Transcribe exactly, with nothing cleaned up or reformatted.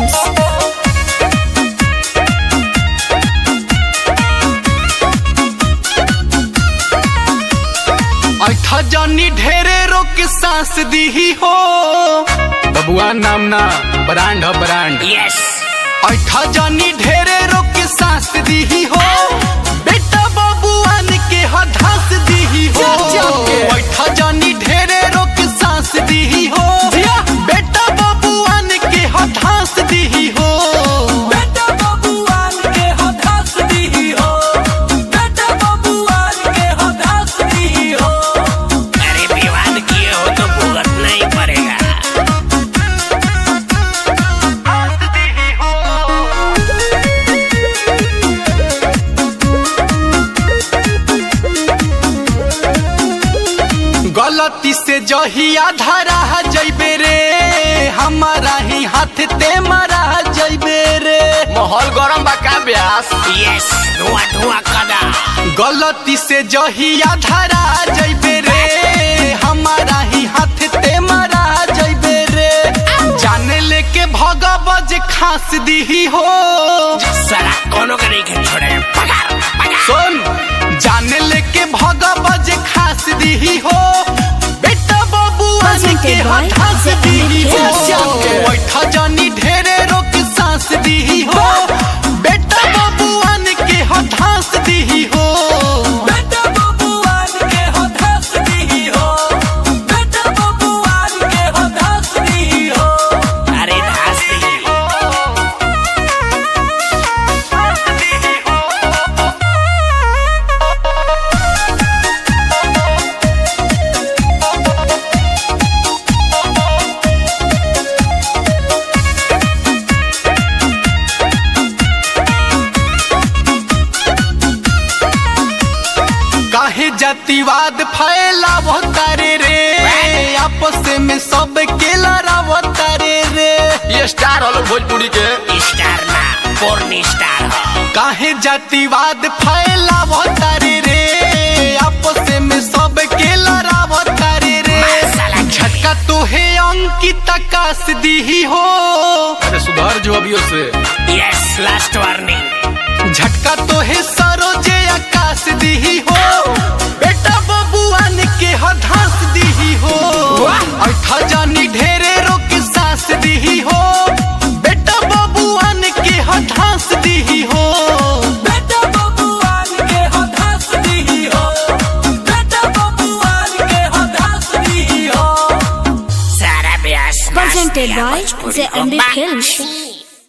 Films. ऐठा जानी ढेरे रोक सांस दी हो बबुआ नाम ना ब्रांड हो ब्रांड। Yes. ऐठा जानी ढेरे रोक सांस दी हो बेटा बबुआन के हधास दी हो। ऐठा जानी ढेरे रोक सांस दी हो बेटा बबुआन के हधास दी हो। बेटा बबुआन के हधास दी हो। बेटा बबुआन के हधास दी हो। अरे विवाद किए हो तो भुगतना ही पड़ेगा। गलती से जहिया धरा जइबे रे हमारा ही हाथ ते मरा जइबे रे। माहौल गरम बा का ब्यास। Yes. धुआं धुआं कदा। गलती से जहिया धरा जइबे रे हमारा ही हाथ ते मरा जइबे रे। जाने लेके भगवज खास दी हो। सारा कोनो के नहीं के छोड़े पगार पगार। सुन जाने लेके भगवज खास दी हो बेटा बबुआन के हठास दी हो। बैठा जानी ढेरे रोक सांस दी हो बेटा बबुआन के हठास दी हो। बेटा बबुआन के हधास दी हो। बेटा बबुआन के हधास दी हो। अरे धास दी। काहे जातिवाद फैलावो तारे रे आपस में सब के लड़ावो तारे रे। ये स्टार होलो भोजपुरी के। स्टार ना पोर्न स्टार हो। काहे जातिवाद फैलावो तारे रे आपस में सब के लड़ावो तारे रे। साला झटका तो है अंकित आकाश दी हो। अरे सुधार जो अभी उससे। Yes. Last warning. झटका तो है सरोजे आकाश दी हो बेटा बबुआन के हधास दी हो। ऐठा जानी ढेरे रोक सांस दी हो बेटा बबुआन के हधास दी हो। बेटा बबुआन के हधास दी हो। बेटा बबुआन के हधास दी हो। सारा ब्यास Presented by the Andy Films.